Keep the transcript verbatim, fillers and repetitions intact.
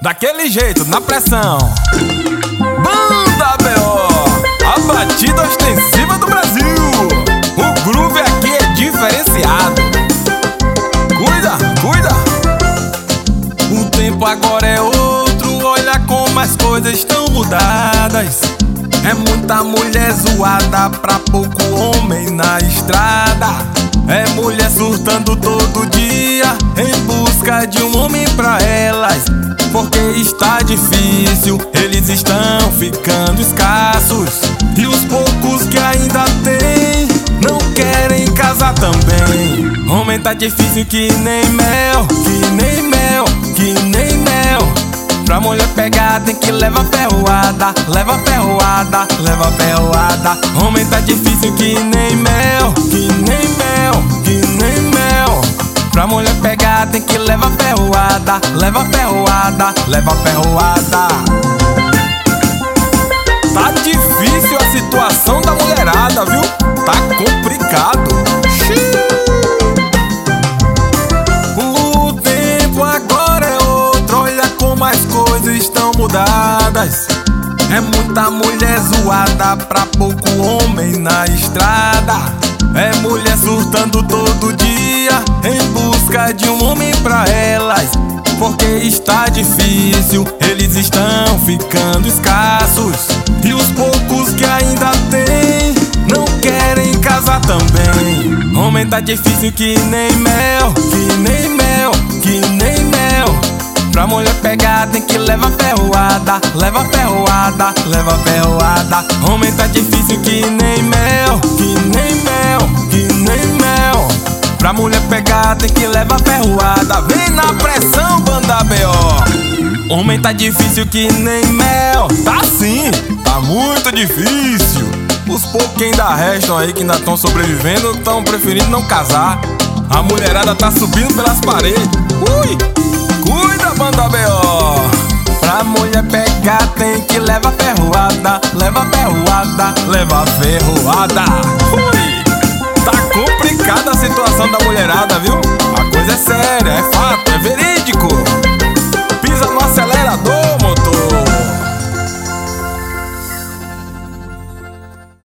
Daquele jeito, na pressão. Banda B O, a batida ostensiva do Brasil. O groove aqui é diferenciado. Cuida, cuida. O tempo agora é outro. Olha como as coisas estão mudadas. É muita mulher zoada pra pouco homem na estrada. É mulher surtando todo dia em busca de um homem pra elas. Porque está difícil, eles estão ficando escassos. E os poucos que ainda tem não querem casar também. Homem tá difícil que nem mel, que nem mel, que nem mel. Pra mulher pegar tem que levar ferroada, leva ferroada, leva ferroada. Homem tá difícil que nem mel, que nem mel, que nem mel. Pra mulher pegar tem que levar ferroada, leva ferroada, leva ferroada. Tá difícil a situação da mulherada, viu? Tá complicado. O tempo agora é outro. Olha como as coisas estão mudadas. É muita mulher zoada pra pouco homem na estrada. É mulher surtando todo dia em busca de um homem pra elas. Porque está difícil, eles estão ficando escassos. E os poucos que ainda tem não querem casar também. Homem tá difícil que nem mel, que nem mel, que nem mel. Pra mulher pegar tem que levar ferroada, leva ferroada, leva ferroada. Homem tá difícil que nem mel, que nem mel, que nem mel. Pra mulher pegar tem que levar ferroada. Vem na pressão, banda B O. Homem tá difícil que nem mel. Tá sim, tá muito difícil. Os poucos que ainda restam aí, que ainda estão sobrevivendo, estão preferindo não casar. A mulherada tá subindo pelas paredes. Ui, cuida, banda B O. Pra mulher pegar tem que levar ferroada, leva ferroada, leva ferroada. Ui, tá complicada a situação da mulherada, viu? A coisa